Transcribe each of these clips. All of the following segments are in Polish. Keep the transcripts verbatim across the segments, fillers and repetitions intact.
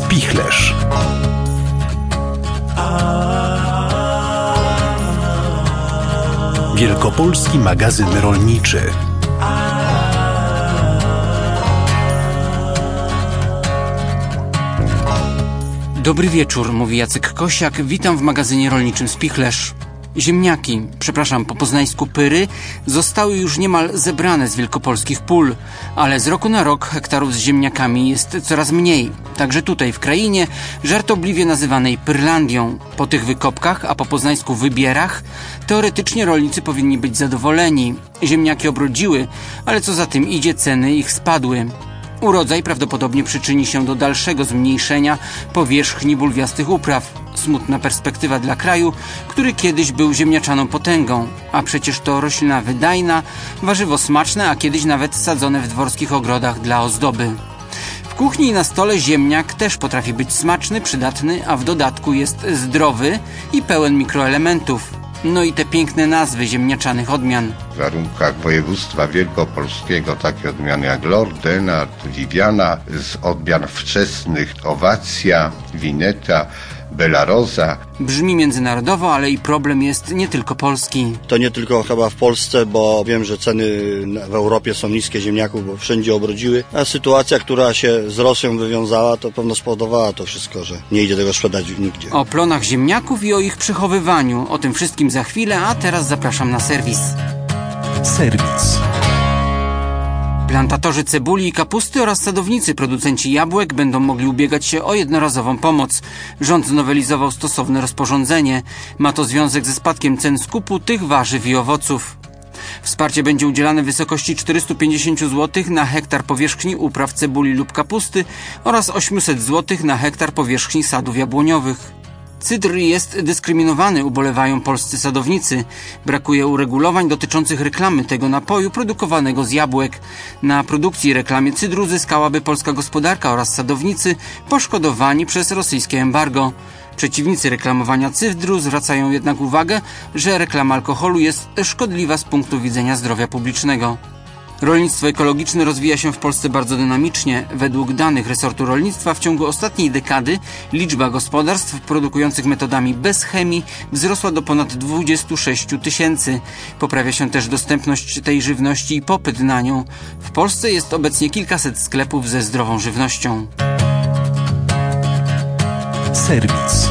Spichlerz. Wielkopolski magazyn rolniczy. Dobry wieczór, mówi Jacek Kosiak. Witam w magazynie rolniczym Spichlerz. Ziemniaki, przepraszam, po poznańsku pyry, zostały już niemal zebrane z wielkopolskich pól, ale z roku na rok hektarów z ziemniakami jest coraz mniej. Także tutaj w krainie, żartobliwie nazywanej Pyrlandią. Po tych wykopkach, a po poznańsku wybierach, teoretycznie rolnicy powinni być zadowoleni. Ziemniaki obrodziły, ale co za tym idzie, ceny ich spadły. Urodzaj prawdopodobnie przyczyni się do dalszego zmniejszenia powierzchni bulwiastych upraw. Smutna perspektywa dla kraju, który kiedyś był ziemniaczaną potęgą. A przecież to roślina wydajna, warzywo smaczne, a kiedyś nawet sadzone w dworskich ogrodach dla ozdoby. W kuchni i na stole ziemniak też potrafi być smaczny, przydatny, a w dodatku jest zdrowy i pełen mikroelementów. No i te piękne nazwy ziemniaczanych odmian. W warunkach województwa wielkopolskiego takie odmiany jak Lord, Denard, Viviana, z odmian wczesnych Owacja, Vineta, Bella Rosa. Brzmi międzynarodowo, ale i problem jest nie tylko polski. To nie tylko chyba w Polsce, bo wiem, że ceny w Europie są niskie ziemniaków, bo wszędzie obrodziły. A sytuacja, która się z Rosją wywiązała, to pewno spowodowała to wszystko, że nie idzie tego sprzedać nigdzie. O plonach ziemniaków i o ich przechowywaniu. O tym wszystkim za chwilę, a teraz zapraszam na serwis. Serwis. Plantatorzy cebuli i kapusty oraz sadownicy, producenci jabłek będą mogli ubiegać się o jednorazową pomoc. Rząd znowelizował stosowne rozporządzenie. Ma to związek ze spadkiem cen skupu tych warzyw i owoców. Wsparcie będzie udzielane w wysokości czterysta pięćdziesiąt złotych na hektar powierzchni upraw cebuli lub kapusty oraz osiemset złotych na hektar powierzchni sadów jabłoniowych. Cydr jest dyskryminowany, ubolewają polscy sadownicy. Brakuje uregulowań dotyczących reklamy tego napoju produkowanego z jabłek. Na produkcji i reklamie cydru zyskałaby polska gospodarka oraz sadownicy poszkodowani przez rosyjskie embargo. Przeciwnicy reklamowania cydru zwracają jednak uwagę, że reklama alkoholu jest szkodliwa z punktu widzenia zdrowia publicznego. Rolnictwo ekologiczne rozwija się w Polsce bardzo dynamicznie. Według danych resortu rolnictwa w ciągu ostatniej dekady liczba gospodarstw produkujących metodami bez chemii wzrosła do ponad dwudziestu sześciu tysięcy. Poprawia się też dostępność tej żywności i popyt na nią. W Polsce jest obecnie kilkaset sklepów ze zdrową żywnością. Serwis.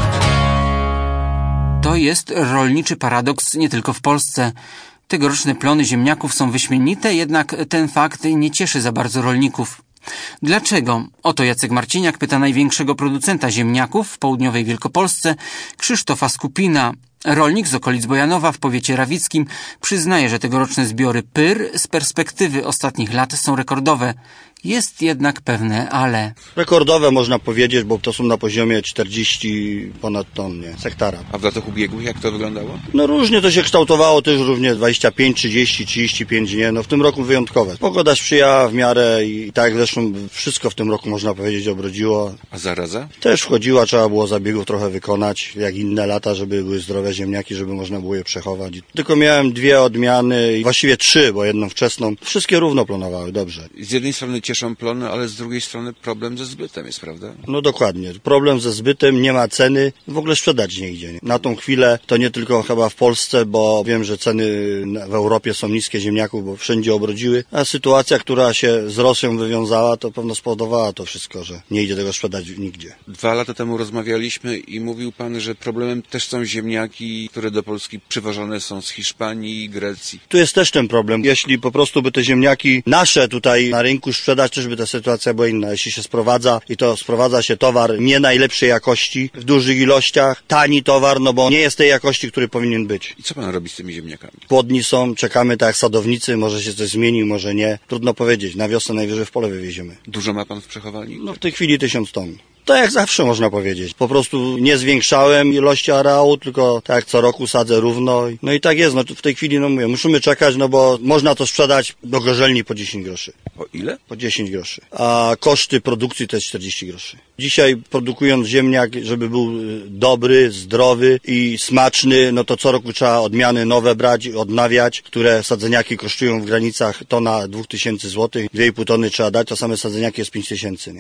To jest rolniczy paradoks nie tylko w Polsce. Tegoroczne plony ziemniaków są wyśmienite, jednak ten fakt nie cieszy za bardzo rolników. Dlaczego? Oto Jacek Marciniak pyta największego producenta ziemniaków w południowej Wielkopolsce, Krzysztofa Skupina. Rolnik z okolic Bojanowa w powiecie rawickim przyznaje, że tegoroczne zbiory pyr z perspektywy ostatnich lat są rekordowe. Jest jednak pewne ale. Rekordowe można powiedzieć, bo to są na poziomie czterdzieści ponad ton, nie, z hektara. A w latach ubiegłych jak to wyglądało? No różnie to się kształtowało, też różnie dwadzieścia pięć, trzydzieści, trzydzieści pięć, nie, no w tym roku wyjątkowe. Pogoda sprzyjała w miarę i tak zresztą wszystko w tym roku można powiedzieć obrodziło. A zaraza? Też wchodziła, trzeba było zabiegów trochę wykonać, jak inne lata, żeby były zdrowe ziemniaki, żeby można było je przechować. Tylko miałem dwie odmiany, właściwie trzy, bo jedną wczesną. Wszystkie równo plonowały, dobrze. Z jednej strony cieszą plony, ale z drugiej strony problem ze zbytem jest, prawda? No dokładnie. Problem ze zbytem, nie ma ceny, w ogóle sprzedać nie idzie. Nie? Na tą chwilę to nie tylko chyba w Polsce, bo wiem, że ceny w Europie są niskie ziemniaków, bo wszędzie obrodziły, a sytuacja, która się z Rosją wywiązała, to pewno spowodowała to wszystko, że nie idzie tego sprzedać nigdzie. Dwa lata temu rozmawialiśmy i mówił pan, że problemem też są ziemniaki, które do Polski przywożone są z Hiszpanii i Grecji. Tu jest też ten problem. Jeśli po prostu by te ziemniaki nasze tutaj na rynku sprzedać, też by ta sytuacja była inna. Jeśli się sprowadza i to sprowadza się towar nie najlepszej jakości, w dużych ilościach, tani towar, no bo nie jest tej jakości, który powinien być. I co pan robi z tymi ziemniakami? Płodni są, czekamy tak jak sadownicy, może się coś zmieni, może nie. Trudno powiedzieć. Na wiosnę najwyżej w pole wywieziemy. Dużo ma pan w przechowalni? No w tej chwili tysiąc ton. To jak zawsze można powiedzieć. Po prostu nie zwiększałem ilości areału, tylko tak jak co roku sadzę równo. No i tak jest, no w tej chwili no mówię, musimy czekać, no bo można to sprzedać do gorzelni po dziesięć groszy. Po ile? Po dziesięć groszy. A koszty produkcji to jest czterdzieści groszy. Dzisiaj produkując ziemniak, żeby był dobry, zdrowy i smaczny, no to co roku trzeba odmiany nowe brać, odnawiać, które sadzeniaki kosztują w granicach tona dwóch tysięcy złotych, dwie i pół tony trzeba dać, to same sadzeniaki jest pięć tysięcy, nie?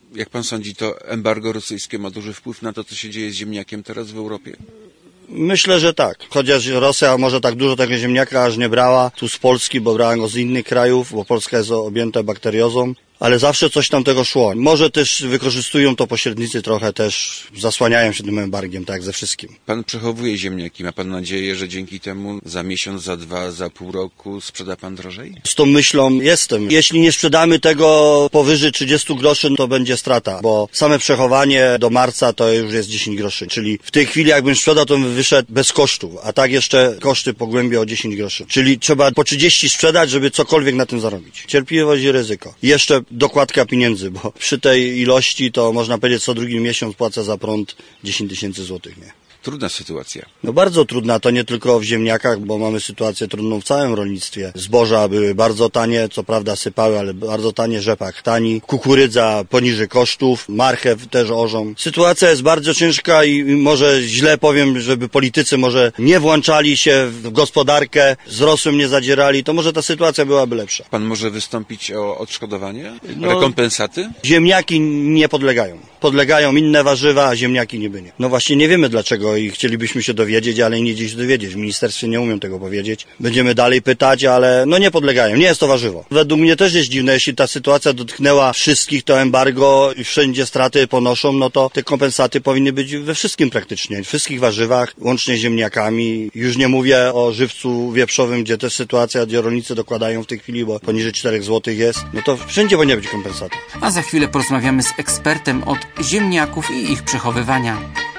Jak pan sądzi, to embargo rosyjskie ma duży wpływ na to, co się dzieje z ziemniakiem teraz w Europie? Myślę, że tak. Chociaż Rosja może tak dużo tego ziemniaka aż nie brała tu z Polski, bo brała go z innych krajów, bo Polska jest objęta bakteriozą. Ale zawsze coś tam tego szło. Może też wykorzystują to pośrednicy trochę też, zasłaniają się tym embargiem, tak, ze wszystkim. Pan przechowuje ziemniaki. Ma pan nadzieję, że dzięki temu za miesiąc, za dwa, za pół roku sprzeda pan drożej? Z tą myślą jestem. Jeśli nie sprzedamy tego powyżej trzydziestu groszy, to będzie strata, bo same przechowanie do marca to już jest dziesięć groszy. Czyli w tej chwili jakbym sprzedał, to bym wyszedł bez kosztów, a tak jeszcze koszty pogłębię o dziesięć groszy. Czyli trzeba po trzydzieści sprzedać, żeby cokolwiek na tym zarobić. Cierpliwość i ryzyko. I jeszcze dokładka pieniędzy, bo przy tej ilości to można powiedzieć co drugi miesiąc płacę za prąd dziesięć tysięcy złotych, nie? Trudna sytuacja. No bardzo trudna, to nie tylko w ziemniakach, bo mamy sytuację trudną w całym rolnictwie. Zboża były bardzo tanie, co prawda sypały, ale bardzo tanie, rzepak tani, kukurydza poniżej kosztów, marchew też orzą. Sytuacja jest bardzo ciężka i może źle powiem, żeby politycy może nie włączali się w gospodarkę, z Rosją nie zadzierali, to może ta sytuacja byłaby lepsza. Pan może wystąpić o odszkodowanie? No, rekompensaty? Ziemniaki nie podlegają. Podlegają inne warzywa, a ziemniaki niby nie. No właśnie nie wiemy dlaczego i chcielibyśmy się dowiedzieć, ale nie gdzieś dowiedzieć. W ministerstwie nie umiem tego powiedzieć. Będziemy dalej pytać, ale no nie podlegają. Nie jest to warzywo. Według mnie też jest dziwne, jeśli ta sytuacja dotknęła wszystkich, to embargo i wszędzie straty ponoszą, no to te kompensaty powinny być we wszystkim praktycznie. W wszystkich warzywach, łącznie z ziemniakami. Już nie mówię o żywcu wieprzowym, gdzie też sytuacja, gdzie rolnicy dokładają w tej chwili, bo poniżej czterech złotych jest. No to wszędzie powinny być kompensaty. A za chwilę porozmawiamy z ekspertem od ziemniaków i ich przechowywania.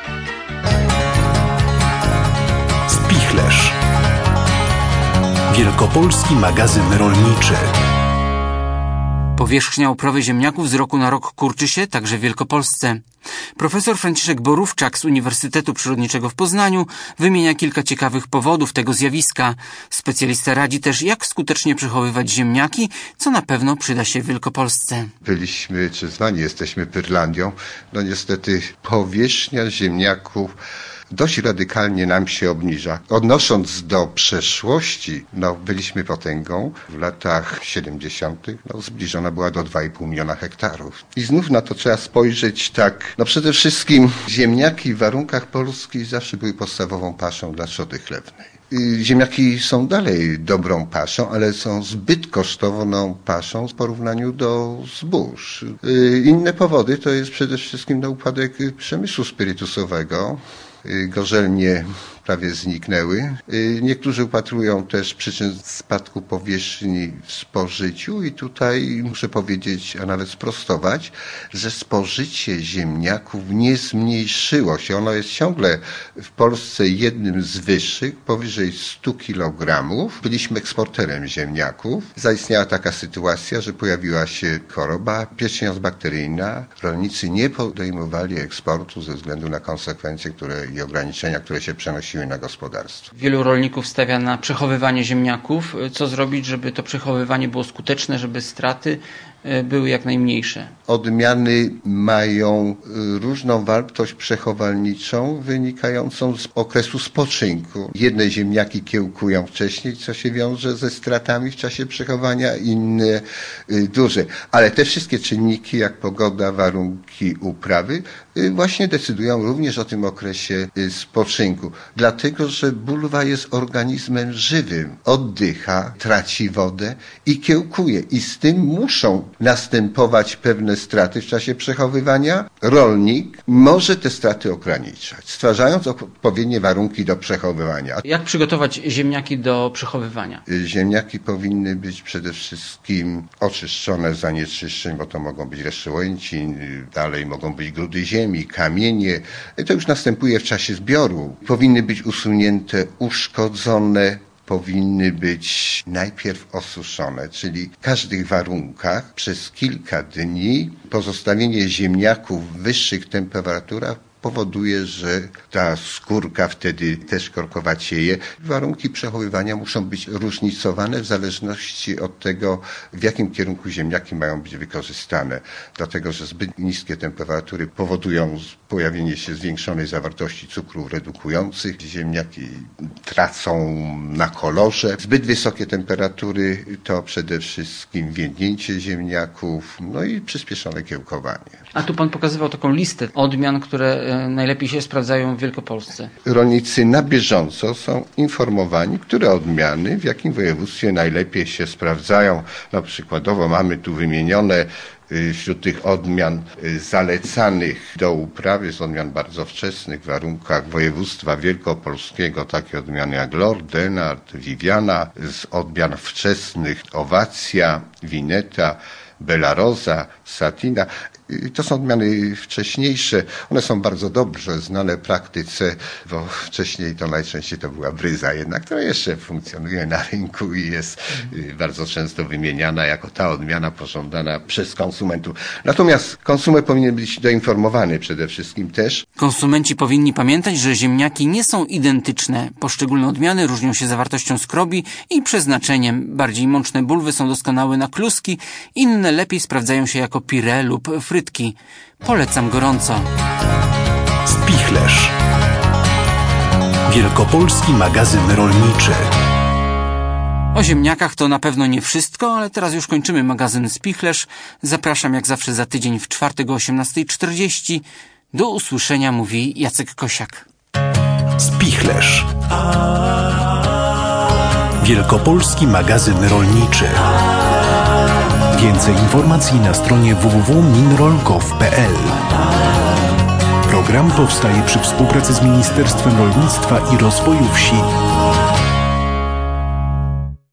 Spichlerz. Wielkopolski magazyn rolniczy. Powierzchnia uprawy ziemniaków z roku na rok kurczy się, także w Wielkopolsce. Profesor Franciszek Borówczak z Uniwersytetu Przyrodniczego w Poznaniu wymienia kilka ciekawych powodów tego zjawiska. Specjalista radzi też, jak skutecznie przechowywać ziemniaki, co na pewno przyda się w Wielkopolsce. Byliśmy, czy znani jesteśmy Pyrlandią, no niestety powierzchnia ziemniaków dość radykalnie nam się obniża. Odnosząc do przeszłości, no byliśmy potęgą. W latach siedemdziesiątych no, zbliżona była do dwa i pół miliona hektarów. I znów na to trzeba spojrzeć tak, no przede wszystkim ziemniaki w warunkach polskich zawsze były podstawową paszą dla trzody chlewnej. Ziemniaki są dalej dobrą paszą, ale są zbyt kosztowną paszą w porównaniu do zbóż. Inne powody to jest przede wszystkim no, upadek przemysłu spirytusowego. Gorzelnie prawie zniknęły. Niektórzy upatrują też przyczyn spadku powierzchni w spożyciu i tutaj muszę powiedzieć, a nawet sprostować, że spożycie ziemniaków nie zmniejszyło się. Ono jest ciągle w Polsce jednym z wyższych, powyżej stu kilogramów. Byliśmy eksporterem ziemniaków. Zaistniała taka sytuacja, że pojawiła się choroba pierścieniozbakteryjna. Rolnicy nie podejmowali eksportu ze względu na konsekwencje które, i ograniczenia, które się przenosiły na gospodarstwo. Wielu rolników stawia na przechowywanie ziemniaków. Co zrobić, żeby to przechowywanie było skuteczne, żeby straty były jak najmniejsze? Odmiany mają różną wartość przechowalniczą wynikającą z okresu spoczynku. Jedne ziemniaki kiełkują wcześniej, co się wiąże ze stratami w czasie przechowania, inne duże. Ale te wszystkie czynniki, jak pogoda, warunki uprawy, właśnie decydują również o tym okresie spoczynku. Dlatego, że bulwa jest organizmem żywym. Oddycha, traci wodę i kiełkuje. I z tym muszą następować pewne straty w czasie przechowywania. Rolnik może te straty ograniczać, stwarzając odpowiednie warunki do przechowywania. Jak przygotować ziemniaki do przechowywania? Ziemniaki powinny być przede wszystkim oczyszczone z zanieczyszczeń, bo to mogą być reszty łęcin, dalej mogą być grudy ziemi, kamienie. To już następuje w czasie zbioru. Powinny być usunięte uszkodzone, powinny być najpierw osuszone, czyli w każdych warunkach przez kilka dni pozostawienie ziemniaków w wyższych temperaturach powoduje, że ta skórka wtedy też korkowacieje. Warunki przechowywania muszą być różnicowane w zależności od tego, w jakim kierunku ziemniaki mają być wykorzystane. Dlatego, że zbyt niskie temperatury powodują pojawienie się zwiększonej zawartości cukrów redukujących. Ziemniaki tracą na kolorze. Zbyt wysokie temperatury to przede wszystkim więdnięcie ziemniaków, no i przyspieszone kiełkowanie. A tu pan pokazywał taką listę odmian, które najlepiej się sprawdzają w Wielkopolsce. Rolnicy na bieżąco są informowani, które odmiany w jakim województwie najlepiej się sprawdzają. No, przykładowo mamy tu wymienione wśród tych odmian zalecanych do uprawy z odmian bardzo wczesnych w warunkach województwa wielkopolskiego takie odmiany jak Lord, Denard, Viviana, z odmian wczesnych Owacja, Vineta, Bella Rosa, Satina. To są odmiany wcześniejsze. One są bardzo dobrze znane w praktyce, bo wcześniej to najczęściej to była bryza jednak, która jeszcze funkcjonuje na rynku i jest bardzo często wymieniana jako ta odmiana pożądana przez konsumentów. Natomiast konsument powinien być doinformowany przede wszystkim też. Konsumenci powinni pamiętać, że ziemniaki nie są identyczne. Poszczególne odmiany różnią się zawartością skrobi i przeznaczeniem. Bardziej mączne bulwy są doskonałe na kluski, inne lepiej sprawdzają się jako pire lub frytki. Polecam gorąco. Spichlerz. Wielkopolski magazyn rolniczy. O ziemniakach to na pewno nie wszystko, ale teraz już kończymy magazyn Spichlerz. Zapraszam jak zawsze za tydzień w czwartek o osiemnasta czterdzieści. Do usłyszenia, mówi Jacek Kosiak. Spichlerz. Wielkopolski magazyn rolniczy. Więcej informacji na stronie w w w kropka minrol kropka gov kropka p l. Program powstaje przy współpracy z Ministerstwem Rolnictwa i Rozwoju Wsi.